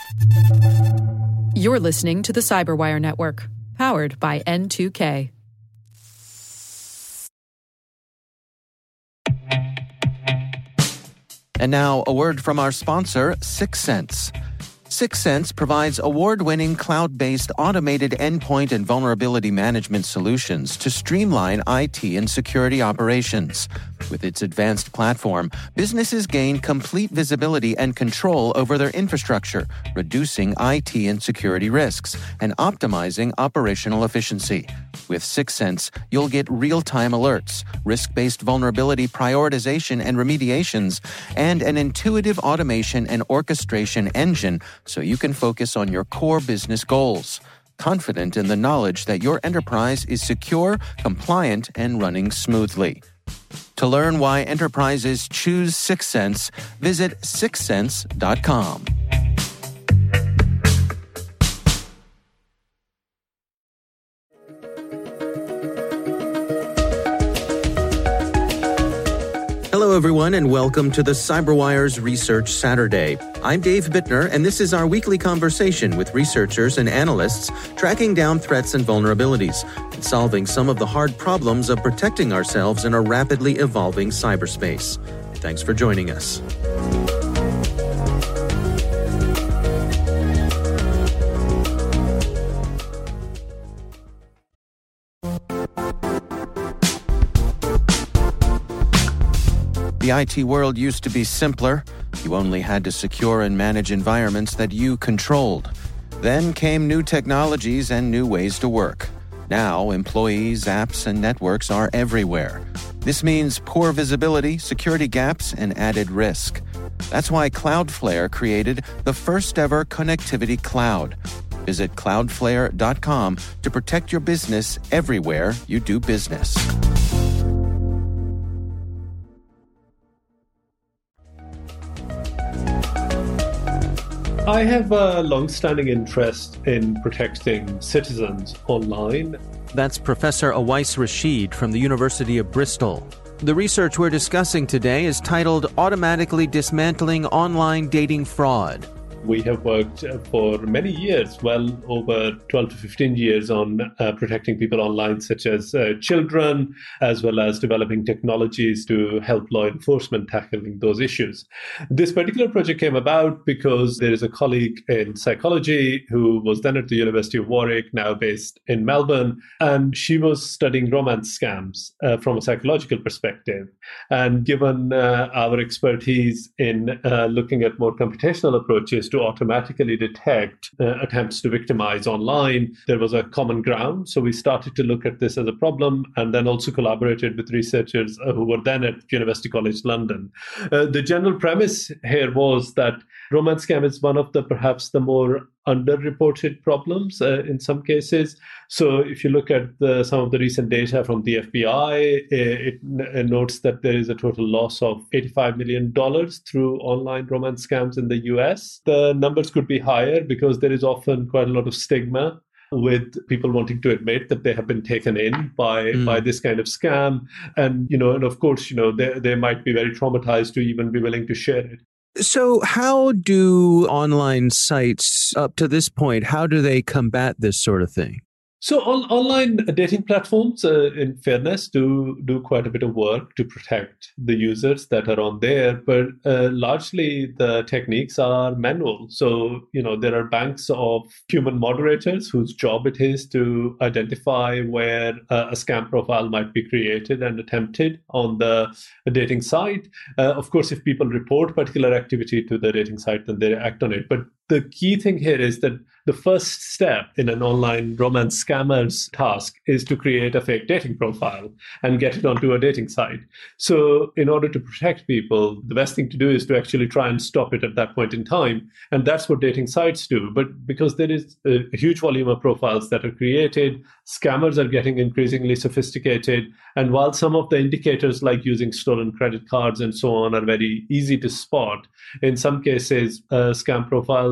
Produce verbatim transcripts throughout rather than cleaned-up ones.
You're listening to the Cyberwire Network, powered by N two K. And now, a word from our sponsor, Syxsense. Syxsense provides award-winning cloud-based automated endpoint and vulnerability management solutions to streamline I T and security operations. With its advanced platform, businesses gain complete visibility and control over their infrastructure, reducing I T and security risks and optimizing operational efficiency. With Syxsense, you'll get real-time alerts, risk-based vulnerability prioritization and remediations, and an intuitive automation and orchestration engine so you can focus on your core business goals, confident in the knowledge that your enterprise is secure, compliant, and running smoothly. To learn why enterprises choose Syxsense, visit syxsense dot com. Hello, everyone, and welcome to the CyberWire's Research Saturday. I'm Dave Bittner, and this is our weekly conversation with researchers and analysts tracking down threats and vulnerabilities and solving some of the hard problems of protecting ourselves in a rapidly evolving cyberspace. Thanks for joining us. The I T world used to be simpler. You only had to secure and manage environments that you controlled. Then came new technologies and new ways to work. Now, employees, apps, and networks are everywhere. This means poor visibility, security gaps, and added risk. That's why Cloudflare created the first-ever connectivity cloud. Visit cloudflare dot com to protect your business everywhere you do business. I have a long-standing interest in protecting citizens online. That's Professor Awais Rashid from the University of Bristol. The research we're discussing today is titled Automatically Dismantling Online Dating Fraud. We have worked for many years, well over twelve to fifteen years, on uh, protecting people online, such as uh, children, as well as developing technologies to help law enforcement tackling those issues. This particular project came about because there is a colleague in psychology who was then at the University of Warwick, now based in Melbourne, and she was studying romance scams uh, from a psychological perspective. And given uh, our expertise in uh, looking at more computational approaches to automatically detect uh, attempts to victimize online, there was a common ground. So we started to look at this as a problem, and then also collaborated with researchers uh, who were then at University College London. Uh, the general premise here was that romance scam is one of the perhaps the more underreported problems uh, in some cases. So if you look at the, some of the recent data from the F B I, it, it notes that there is a total loss of eighty-five million dollars through online romance scams in the U S. The numbers could be higher because there is often quite a lot of stigma with people wanting to admit that they have been taken in by mm. by this kind of scam. And, you know, and of course, you know, they, they might be very traumatized to even be willing to share it. So how do online sites up to this point, how do they combat this sort of thing? So on, online dating platforms, uh, in fairness, do do quite a bit of work to protect the users that are on there, but uh, largely the techniques are manual. So, you know, there are banks of human moderators whose job it is to identify where uh, a scam profile might be created and attempted on the dating site. Uh, of course, if people report particular activity to the dating site, then they act on it. But the key thing here is that the first step in an online romance scammer's task is to create a fake dating profile and get it onto a dating site. So in order to protect people, the best thing to do is to actually try and stop it at that point in time. And that's what dating sites do. But because there is a huge volume of profiles that are created, scammers are getting increasingly sophisticated. And while some of the indicators like using stolen credit cards and so on are very easy to spot, in some cases, uh, scam profiles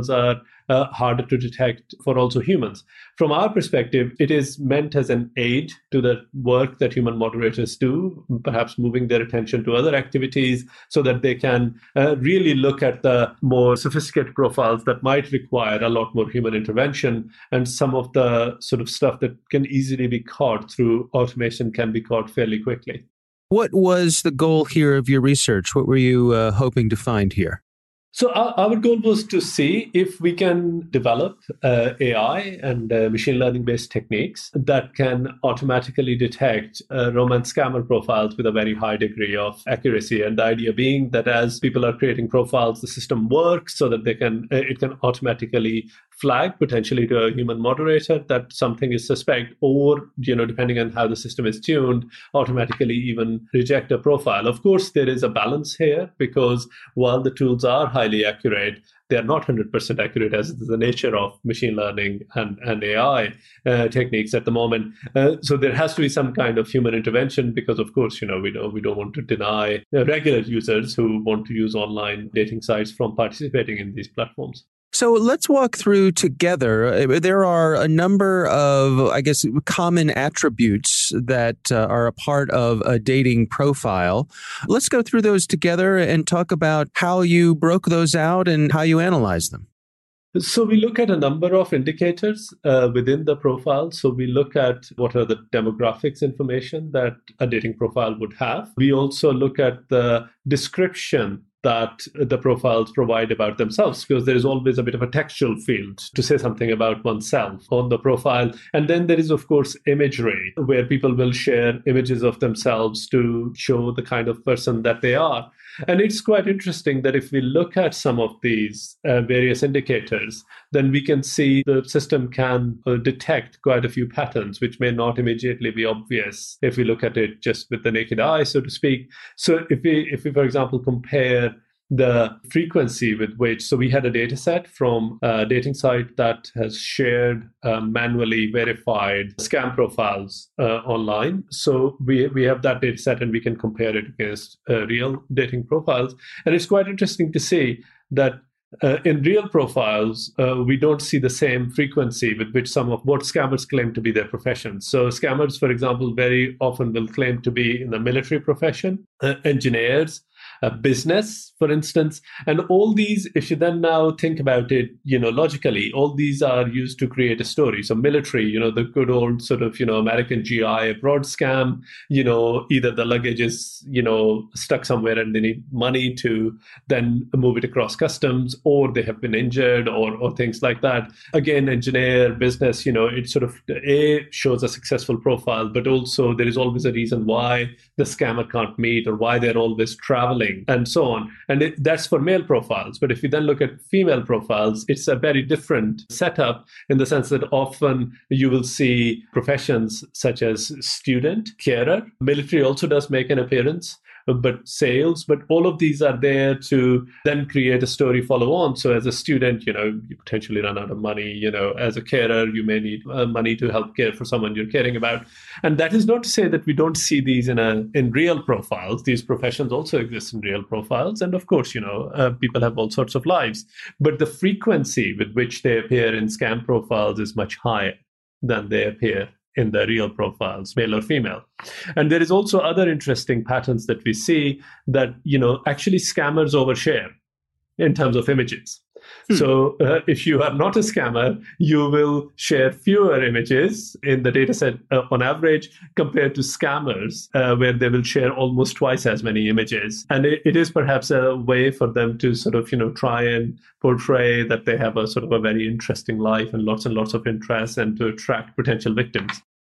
profiles are uh, harder to detect for also humans. From our perspective, it is meant as an aid to the work that human moderators do, perhaps moving their attention to other activities so that they can uh, really look at the more sophisticated profiles that might require a lot more human intervention, and some of the sort of stuff that can easily be caught through automation can be caught fairly quickly. What was the goal here of your research? What were you uh, hoping to find here? So our, our goal was to see if we can develop uh, A I and uh, machine learning-based techniques that can automatically detect uh, romance scammer profiles with a very high degree of accuracy. And the idea being that as people are creating profiles, the system works so that they can uh, it can automatically flag potentially to a human moderator that something is suspect, or, you know, depending on how the system is tuned, automatically even reject a profile. Of course, there is a balance here, because while the tools are highly accurate, they are not one hundred percent accurate, as is the nature of machine learning and, and A I uh, techniques at the moment. Uh, so there has to be some kind of human intervention, because, of course, you know, we don't, we don't want to deny regular users who want to use online dating sites from participating in these platforms. So let's walk through together. There are a number of, I guess, common attributes that uh, are a part of a dating profile. Let's go through those together and talk about how you broke those out and how you analyze them. So we look at a number of indicators uh, within the profile. So we look at what are the demographics information that a dating profile would have. We also look at the description that the profiles provide about themselves, because there is always a bit of a textual field to say something about oneself on the profile. And then there is, of course, imagery, where people will share images of themselves to show the kind of person that they are. And it's quite interesting that if we look at some of these uh, various indicators, then we can see the system can uh, detect quite a few patterns, which may not immediately be obvious if we look at it just with the naked eye, so to speak. So if we, if we, for example, compare the frequency with which, so we had a data set from a dating site that has shared uh, manually verified scam profiles uh, online. So we we have that data set and we can compare it against uh, real dating profiles. And it's quite interesting to see that Uh, in real profiles, uh, we don't see the same frequency with which some of what scammers claim to be their profession. So scammers, for example, very often will claim to be in the military profession, uh, engineers, uh, business, for instance. And all these, if you then now think about it, you know, logically, all these are used to create a story. So military, you know, the good old sort of, you know, American G I abroad scam, you know, either the luggage is, you know, stuck somewhere and they need money to then move it across customs, or they have been injured, or or things like that. Again, engineer, business, you know, it sort of, A, shows a successful profile, but also there is always a reason why the scammer can't meet or why they're always traveling and so on. And it, that's for male profiles. But if you then look at female profiles, it's a very different setup, in the sense that often you will see professions such as student, carer. Military also does make an appearance, but sales, but all of these are there to then create a story follow on. So as a student, you know, you potentially run out of money. You know, as a carer, you may need uh, money to help care for someone you're caring about. And that is not to say that we don't see these in a in real profiles. These professions also exist in real profiles. And of course, you know, uh, people have all sorts of lives. But the frequency with which they appear in scam profiles is much higher than they appear in the real profiles, male or female. And there is also other interesting patterns that we see, that, you know, actually scammers overshare in terms of images. Hmm. So uh, if you are not a scammer, you will share fewer images in the data set uh, on average, compared to scammers, uh, where they will share almost twice as many images. And it, it is perhaps a way for them to sort of, you know, try and portray that they have a sort of a very interesting life and lots and lots of interests, and to attract potential victims.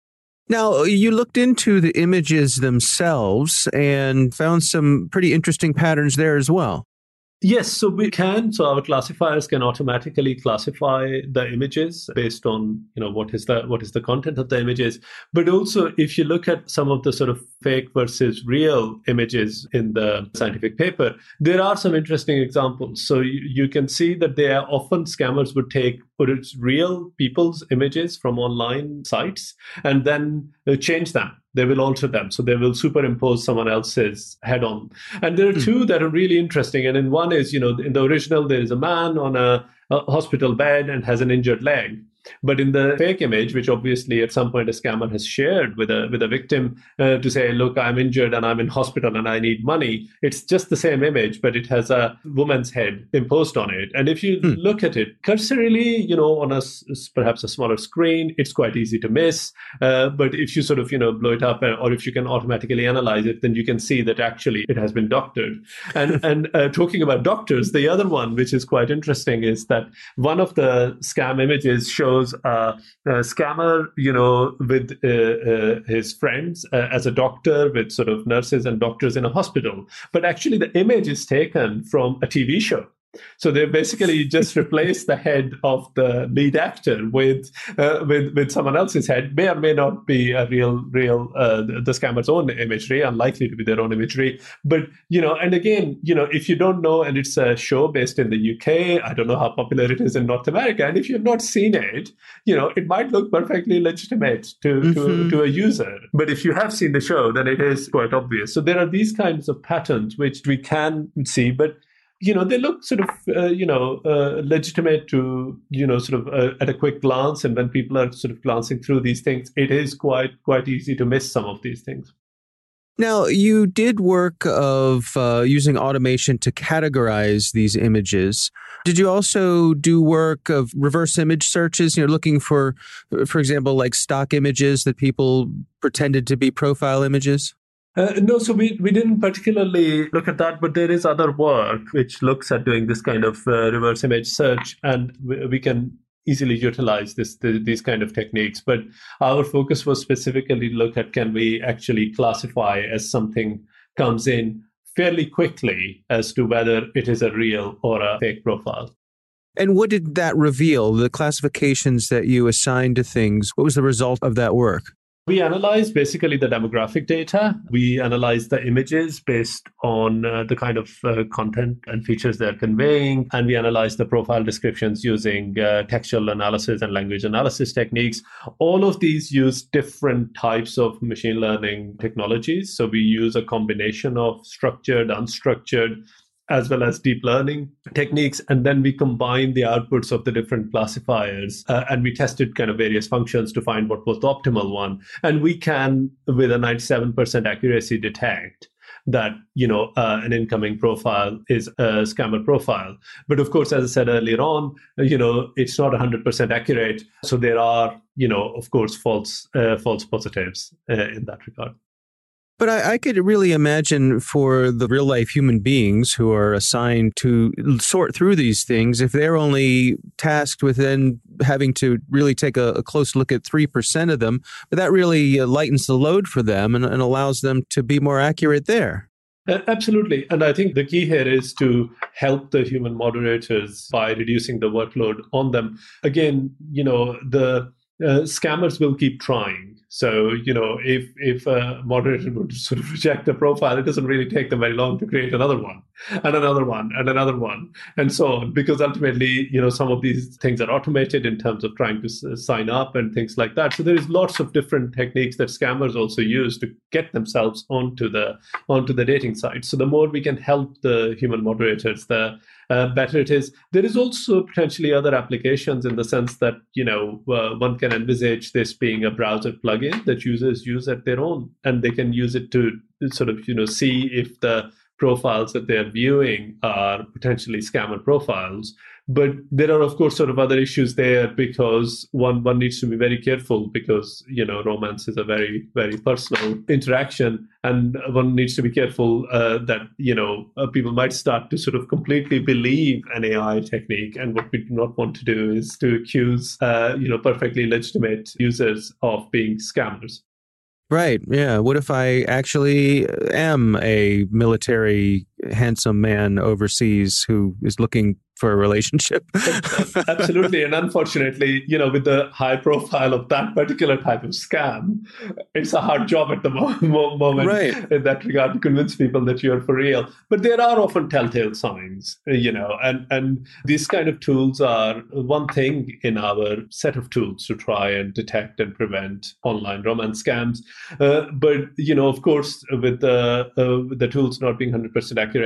Now, you looked into the images themselves and found some pretty interesting patterns there as well. Yes, so we can. So our classifiers can automatically classify the images based on, you know, what is the what is the content of the images. But also, if you look at some of the sort of fake versus real images in the scientific paper, there are some interesting examples. So you, you can see that they are often scammers would take real people's images from online sites and then change them. They will alter them. So they will superimpose someone else's head on. And there are two that are really interesting. And in one is, you know, in the original, there is a man on a a hospital bed and has an injured leg. But in the fake image, which obviously at some point a scammer has shared with a with a victim uh, to say, look, I'm injured and I'm in hospital and I need money, it's just the same image, but it has a woman's head imposed on it. And if you hmm. look at it cursorily, you know, on a perhaps a smaller screen, it's quite easy to miss. Uh, but if you sort of, you know, blow it up, or if you can automatically analyze it, then you can see that actually it has been doctored. And and uh, talking about doctors, the other one, which is quite interesting, is that one of the scam images shows a, a scammer, you know, with uh, uh, his friends uh, as a doctor, with sort of nurses and doctors in a hospital. But actually, the image is taken from a T V show. So they basically just replace the head of the lead actor with uh, with with someone else's head. May or may not be a real real uh, the scammer's own imagery, unlikely to be their own imagery. But you know, and again, you know, if you don't know, and it's a show based in the U K, I don't know how popular it is in North America, and if you've not seen it, you know, it might look perfectly legitimate to mm-hmm. to to a user. But if you have seen the show, then it is quite obvious. So there are these kinds of patterns which we can see, but you know, they look sort of, uh, you know, uh, legitimate to, you know, sort of uh, at a quick glance. And when people are sort of glancing through these things, it is quite, quite easy to miss some of these things. Now, you did work of uh, using automation to categorize these images. Did you also do work of reverse image searches, you know, looking for, for example, like stock images that people pretended to be profile images? Uh, no, so we, we didn't particularly look at that, but there is other work which looks at doing this kind of uh, reverse image search, and we, we can easily utilize this the, these kind of techniques. But our focus was specifically look at, can we actually classify as something comes in fairly quickly as to whether it is a real or a fake profile. And what did that reveal, the classifications that you assigned to things? What was the result of that work? We analyzed basically the demographic data. We analyzed the images based on uh, the kind of uh, content and features they're conveying. And we analyzed the profile descriptions using uh, textual analysis and language analysis techniques. All of these use different types of machine learning technologies. So we use a combination of structured, unstructured, as well as deep learning techniques. And then we combine the outputs of the different classifiers uh, and we tested kind of various functions to find what was the optimal one. And we can, with a ninety-seven percent accuracy, detect that, you know, uh, an incoming profile is a scammer profile. But of course, as I said earlier on, you know, it's not one hundred percent accurate. So there are, you know, of course, false, uh, false positives uh, in that regard. But I, I could really imagine for the real life human beings who are assigned to sort through these things, if they're only tasked with then having to really take a, a close look at three percent of them, but that really lightens the load for them and, and allows them to be more accurate there. Uh, absolutely. And I think the key here is to help the human moderators by reducing the workload on them. Again, you know, the uh, scammers will keep trying. So, you know, if if a moderator would sort of reject a profile, it doesn't really take them very long to create another one and another one and another one and so on, because ultimately, you know, some of these things are automated in terms of trying to s- sign up and things like that. So there is lots of different techniques that scammers also use to get themselves onto the onto the dating site. So the more we can help the human moderators, the uh, better it is. There is also potentially other applications in the sense that, you know, uh, one can envisage this being a browser plugin that users use at their own, and they can use it to sort of, you know, see if the profiles that they're viewing are potentially scammer profiles. But there are, of course, sort of other issues there, because one one needs to be very careful, because, you know, romance is a very, very personal interaction, and one needs to be careful uh, that, you know, uh, people might start to sort of completely believe an A I technique. And what we do not want to do is to accuse, uh, you know, perfectly legitimate users of being scammers. Right. Yeah. What if I actually am a military handsome man overseas who is looking for a relationship? Absolutely. And unfortunately, you know, with the high profile of that particular type of scam, it's a hard job at the mo- mo- moment right. in that regard to convince people that you're for real. But there are often telltale signs, you know, and, and these kind of tools are one thing in our set of tools to try and detect and prevent online romance scams. Uh, but, you know, of course, with the, uh, with the tools not being one hundred percent accurate,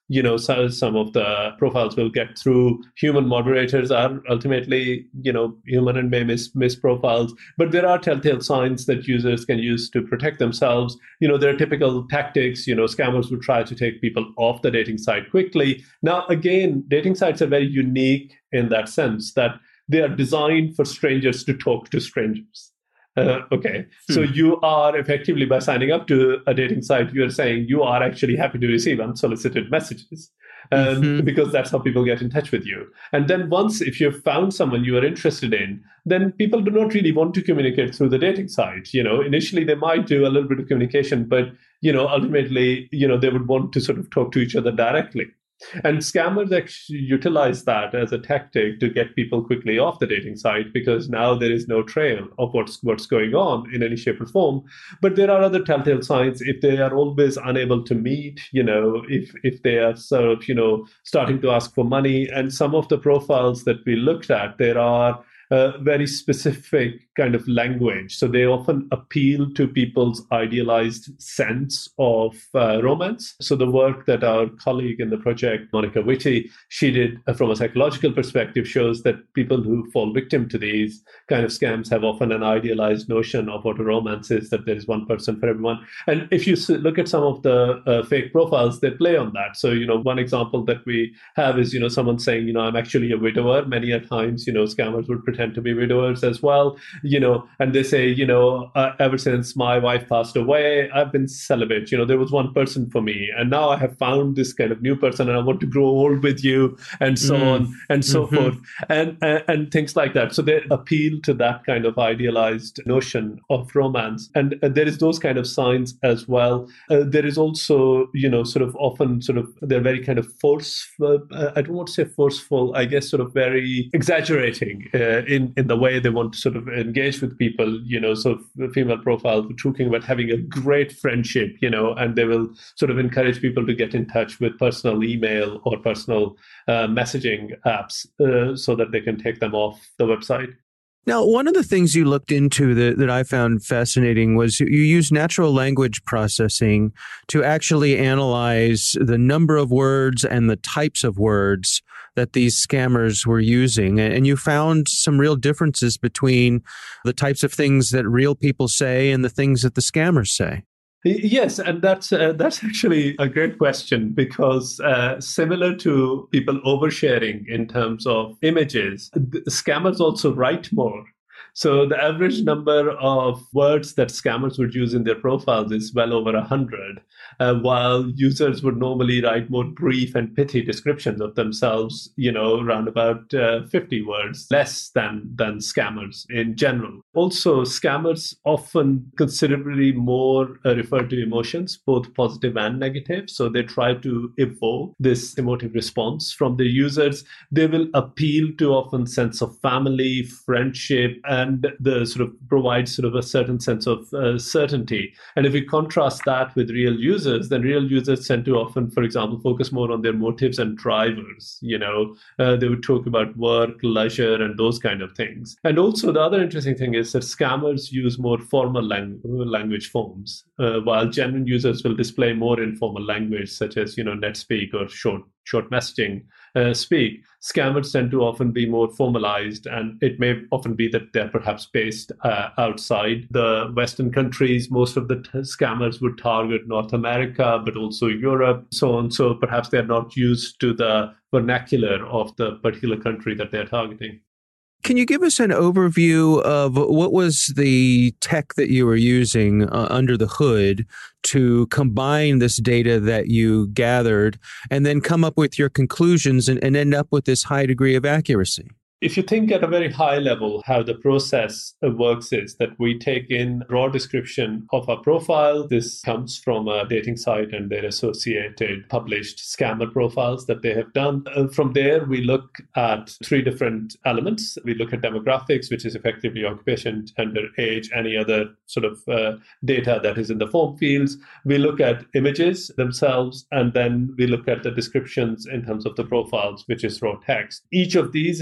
you know, so some of the profiles will get through. Human moderators are ultimately, you know, human and may miss, miss profiles. But there are telltale signs that users can use to protect themselves. You know, there are typical tactics. You know, scammers would try to take people off the dating site quickly. Now, again, dating sites are very unique in that sense that they are designed for strangers to talk to strangers. Uh, okay, hmm. So you are effectively, by signing up to a dating site, you are saying you are actually happy to receive unsolicited messages um, mm-hmm. because that's how people get in touch with you. And then once, if you've found someone you are interested in, then people do not really want to communicate through the dating site. You know, initially they might do a little bit of communication, but, you know, ultimately, you know, they would want to sort of talk to each other directly. And scammers actually utilize that as a tactic to get people quickly off the dating site, because now there is no trail of what's what's going on in any shape or form. But there are other telltale signs. If they are always unable to meet, you know, if if they are sort of, you know, starting to ask for money, and some of the profiles that we looked at, there are Uh, very specific kind of language. So they often appeal to people's idealized sense of uh, romance. So the work that our colleague in the project, Monica Whitty, she did uh, from a psychological perspective shows that people who fall victim to these kind of scams have often an idealized notion of what a romance is, that there is one person for everyone. And if you look at some of the uh, fake profiles, they play on that. So, you know, one example that we have is, you know, someone saying, you know, I'm actually a widower. Many a times, you know, scammers would pretend to be widowers as well, you know, and they say, you know, uh, ever since my wife passed away, I've been celibate. You know, there was one person for me, and now I have found this kind of new person, and I want to grow old with you, and so mm. on and so mm-hmm. forth, and, and and things like that. So they appeal to that kind of idealized notion of romance, and uh, there is those kind of signs as well. Uh, there is also, you know, sort of often sort of they're very kind of forceful. Uh, I don't want to say forceful. I guess sort of very exaggerating uh, in in the way they want to sort of engage with people, you know. So the female profile were talking about having a great friendship, you know, and they will sort of encourage people to get in touch with personal email or personal uh, messaging apps uh, so that they can take them off the website. Now, one of the things you looked into that, that I found fascinating was you use natural language processing to actually analyze the number of words and the types of words that these scammers were using. And you found some real differences between the types of things that real people say and the things that the scammers say. Yes, and that's uh, that's actually a great question, because uh, similar to people oversharing in terms of images, the scammers also write more. So the average number of words that scammers would use in their profiles is well over one hundred, uh, while users would normally write more brief and pithy descriptions of themselves, you know, around about uh, fifty words, less than, than scammers in general. Also, scammers often considerably more uh, refer to emotions, both positive and negative. So they try to evoke this emotive response from the users. They will appeal to often sense of family, friendship, and And the sort of provides sort of a certain sense of uh, certainty. And if we contrast that with real users, then real users tend to often, for example, focus more on their motives and drivers. You know, uh, they would talk about work, leisure, and those kind of things. And also the other interesting thing is that scammers use more formal lang- language forms, uh, while genuine users will display more informal language, such as, you know, NetSpeak or short short messaging uh, speak. Scammers tend to often be more formalized, and it may often be that they're perhaps based uh, outside the Western countries. Most of the t- scammers would target North America, but also Europe, so on. So perhaps they're not used to the vernacular of the particular country that they're targeting. Can you give us an overview of what was the tech that you were using uh, under the hood to combine this data that you gathered and then come up with your conclusions and, and end up with this high degree of accuracy? If you think at a very high level, how the process works is that we take in raw description of our profile. This comes from a dating site and their associated published scammer profiles that they have done. Uh, from there, we look at three different elements. We look at demographics, which is effectively occupation, gender, age, any other sort of uh, data that is in the form fields. We look at images themselves, and then we look at the descriptions in terms of the profiles, which is raw text. Each of these is then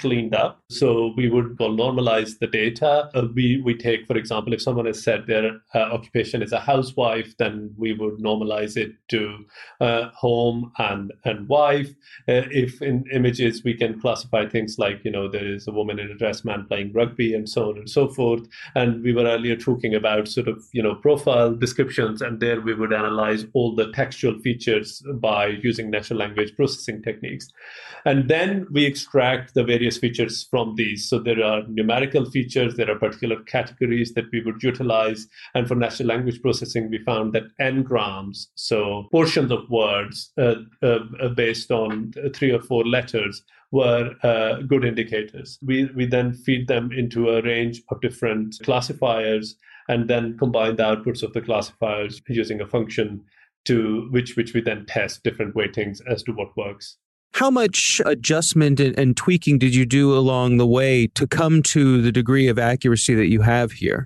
cleaned up. So we would well, normalize the data. Uh, we, we take, for example, if someone has said their uh, occupation is a housewife, then we would normalize it to uh, home and, and wife. Uh, if in images, we can classify things like, you know, there is a woman in a dress, man playing rugby, and so on and so forth. And we were earlier talking about sort of, you know, profile descriptions, and there we would analyze all the textual features by using natural language processing techniques. And then we extract the various features from these. So there are numerical features, there are particular categories that we would utilize. And for natural language processing, we found that n-grams, so portions of words uh, uh, based on three or four letters, were uh, good indicators. We, we then feed them into a range of different classifiers and then combine the outputs of the classifiers using a function to which, which we then test different weightings as to what works. How much adjustment and, and tweaking did you do along the way to come to the degree of accuracy that you have here?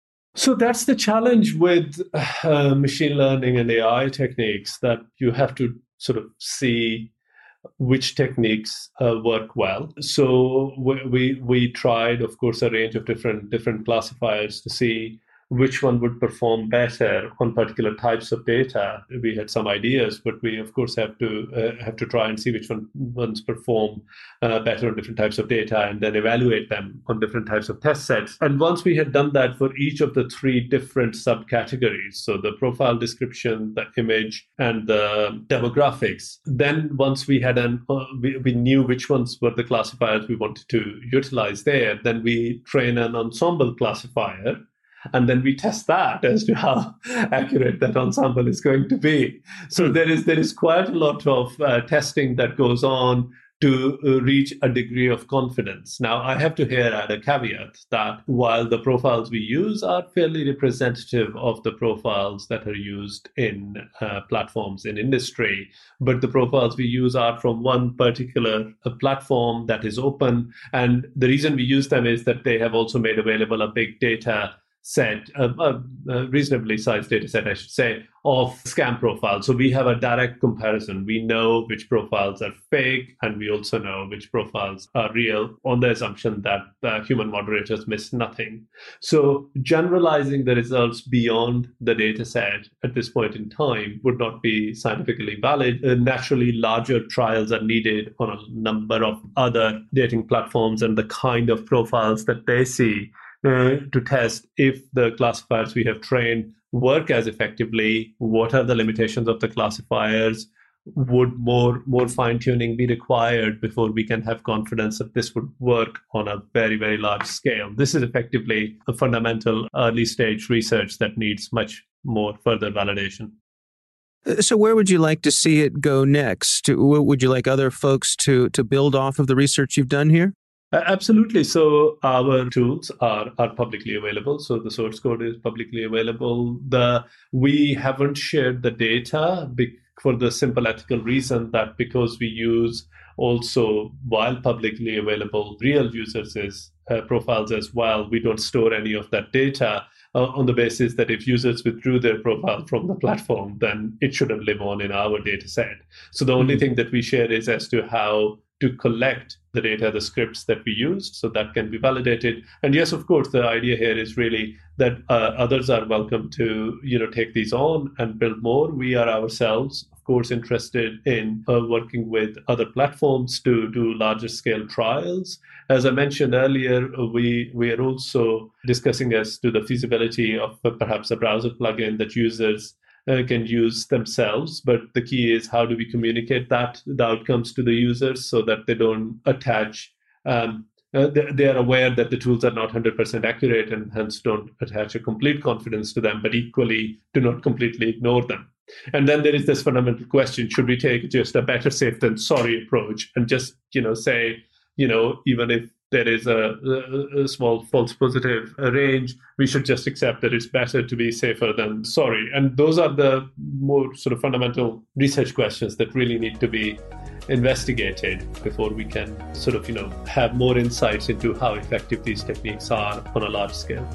So that's the challenge with uh, machine learning and A I techniques, that you have to sort of see which techniques uh, work well. So we, we we tried, of course, a range of different different classifiers to see which one would perform better on particular types of data. We had some ideas, but we of course have to uh, have to try and see which one, ones perform uh, better on different types of data, and then evaluate them on different types of test sets. And once we had done that for each of the three different subcategories, so the profile description, the image, and the demographics, then once we had an uh, we, we knew which ones were the classifiers we wanted to utilize there, then we train an ensemble classifier. And then we test that as to how accurate that ensemble is going to be. So there is there is quite a lot of uh, testing that goes on to uh, reach a degree of confidence. Now, I have to here add a caveat that while the profiles we use are fairly representative of the profiles that are used in uh, platforms in industry, but the profiles we use are from one particular uh, platform that is open. And the reason we use them is that they have also made available a big data set, a, a, a reasonably sized data set, I should say, of scam profiles. So we have a direct comparison. We know which profiles are fake, and we also know which profiles are real on the assumption that uh, human moderators miss nothing. So generalizing the results beyond the data set at this point in time would not be scientifically valid. Uh, naturally, larger trials are needed on a number of other dating platforms and the kind of profiles that they see Uh, to test if the classifiers we have trained work as effectively, what are the limitations of the classifiers, would more more fine-tuning be required before we can have confidence that this would work on a very, very large scale. This is effectively a fundamental early stage research that needs much more further validation. So where would you like to see it go next? Would you like other folks to, to build off of the research you've done here? Absolutely. So our tools are, are publicly available. So the source code is publicly available. The we haven't shared the data be, for the simple ethical reason that because we use also, while publicly available, real users' uh, profiles as well, we don't store any of that data uh, on the basis that if users withdrew their profile from the platform, then it shouldn't live on in our data set. So the only thing that we share is as to how to collect the data, the scripts that we used, so that can be validated. And yes, of course, the idea here is really that uh, others are welcome to, you know, take these on and build more. We are ourselves, of course, interested in uh, working with other platforms to do larger scale trials. As I mentioned earlier, we we are also discussing as to the feasibility of uh, perhaps a browser plugin that users Uh, can use themselves, but the key is how do we communicate that the outcomes to the users so that they don't attach um, uh, they, they are aware that the tools are not one hundred percent accurate and hence don't attach a complete confidence to them, but equally do not completely ignore them. And then there is this fundamental question: should we take just a better safe than sorry approach and just, you know, say, you know, even if there is a, a small false positive range, we should just accept that it's better to be safer than sorry. And those are the more sort of fundamental research questions that really need to be investigated before we can sort of, you know, have more insights into how effective these techniques are on a large scale.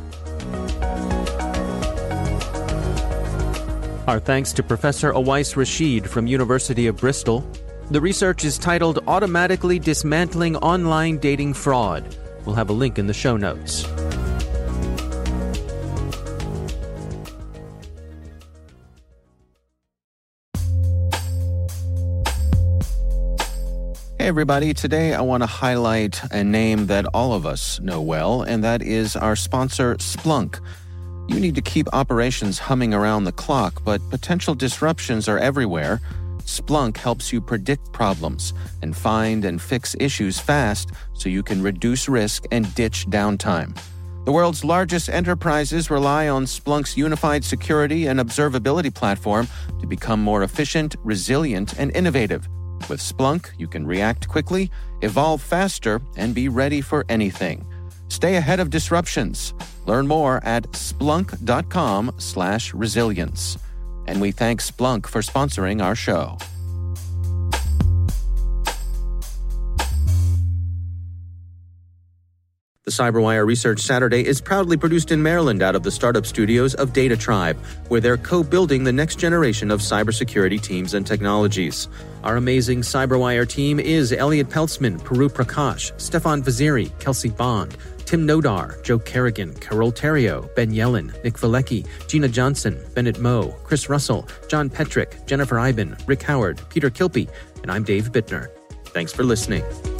Our thanks to Professor Awais Rashid from University of Bristol. The research is titled Automatically Dismantling Online Dating Fraud. We'll have a link in the show notes. Hey everybody, today I want to highlight a name that all of us know well, and that is our sponsor, Splunk. You need to keep operations humming around the clock, but potential disruptions are everywhere. Splunk helps you predict problems and find and fix issues fast so you can reduce risk and ditch downtime. The world's largest enterprises rely on Splunk's unified security and observability platform to become more efficient, resilient, and innovative. With Splunk, you can react quickly, evolve faster, and be ready for anything. Stay ahead of disruptions. Learn more at splunk.com slash resilience. And we thank Splunk for sponsoring our show. The CyberWire Research Saturday is proudly produced in Maryland out of the startup studios of Data Tribe, where they're co-building the next generation of cybersecurity teams and technologies. Our amazing CyberWire team is Elliot Peltzman, Puru Prakash, Stefan Vaziri, Kelsey Bond, Tim Nodar, Joe Kerrigan, Carol Terrio, Ben Yellen, Nick Valecki, Gina Johnson, Bennett Moe, Chris Russell, John Petrick, Jennifer Iben, Rick Howard, Peter Kilpie, and I'm Dave Bittner. Thanks for listening.